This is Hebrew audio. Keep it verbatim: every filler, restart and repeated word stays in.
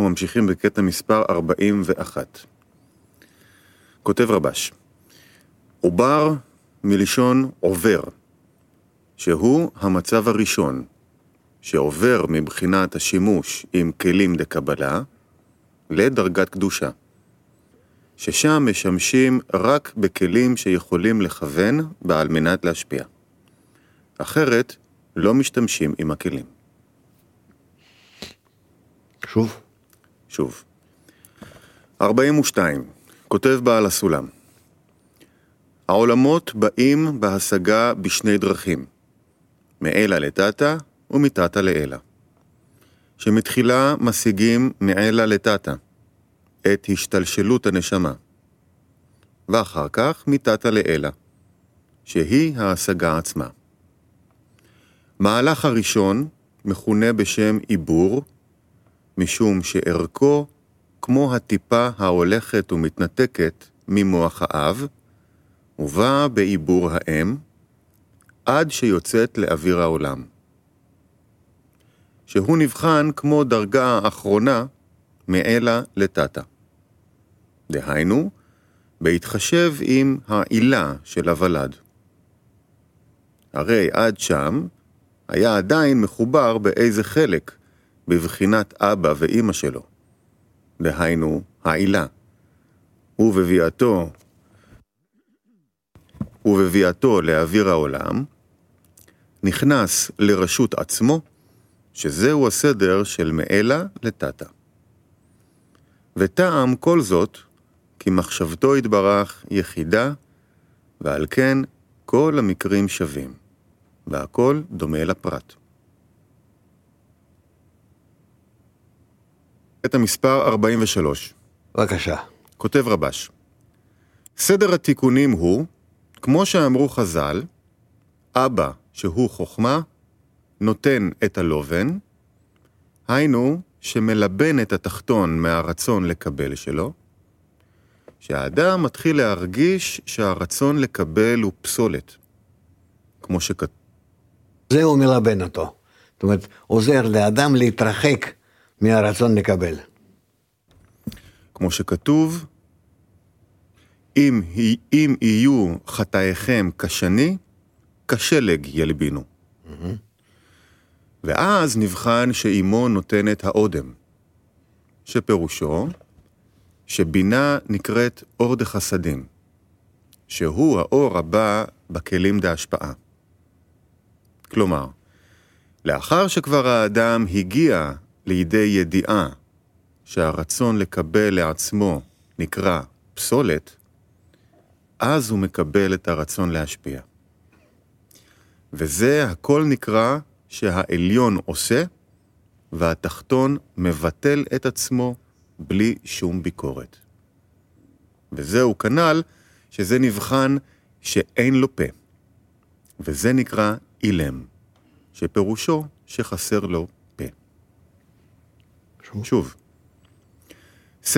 אנחנו ממשיכים בקטע מספר ארבעים ואחת. כותב רבש, עובר מלשון עובר, שהוא המצב הראשון, שעובר מבחינת השימוש עם כלים דקבלה לדרגת קדושה, ששם משמשים רק בכלים שיכולים לכוון בעל מנת להשפיע. אחרת לא משתמשים עם הכלים. שוב. שוב. ארבעים ושתיים. כותב בעל הסולם. העולמות באים בהשגה בשני דרכים, מאלה לתתה ומתתה לאלה. שמתחילה משיגים מאלה לתתה, את השתלשלות הנשמה, ואחר כך מתתה לאלה, שהיא ההשגה עצמה. מהלך הראשון מכונה בשם עיבור, משום שערכו כמו הטיפה ההולכת ומתנתקת ממוח האב, ובאה בעיבור האם, עד שיוצאת לאוויר העולם. שהוא נבחן כמו דרגה האחרונה מאלה לתתה. דהיינו, בהתחשב עם העילה של הוולד. הרי עד שם היה עדיין מחובר באיזה חלק בבחינת אבא ואמא שלו. דהיינו, העילה. ובביאתו, ובביאתו לאוויר העולם, נכנס לרשות עצמו, שזהו הסדר של מאלה לתתה. וטעם כל זאת, כי מחשבתו התברך יחידה, ועל כן כל המקרים שווים, והכל דומה לפרט. את המספר ארבעים ושלוש. בבקשה. כותב רבש, סדר התיקונים הוא, כמו שאמרו חז"ל, אבא שהוא חוכמה, נותן את הלובן, היינו שמלבן את התחתון מהרצון לקבל שלו, שהאדם מתחיל להרגיש שהרצון לקבל הוא פסולת, כמו שכתוב. זהו מלבן אותו. זאת אומרת, עוזר לאדם להתרחק מהרצון לקבל. כמו שכתוב, אם, אם יהיו חטאיכם כשני, כשלג ילבינו. Mm-hmm. ואז נבחן שאימו נותנת האודם, שפירושו שבינה נקראת אור דחסדים, שהוא האור הבא בכלים דהשפעה. כלומר, לאחר שכבר האדם הגיע לידי ידיעה שהרצון לקבל לעצמו נקרא פסולת, אז הוא מקבל את הרצון להשפיע. וזה הכל נקרא שהעליון עושה, והתחתון מבטל את עצמו בלי שום ביקורת. וזהו כנל שזה נבחן שאין לו פה. וזה נקרא אילם, שפירושו שחסר לו פה. שוב. שוב.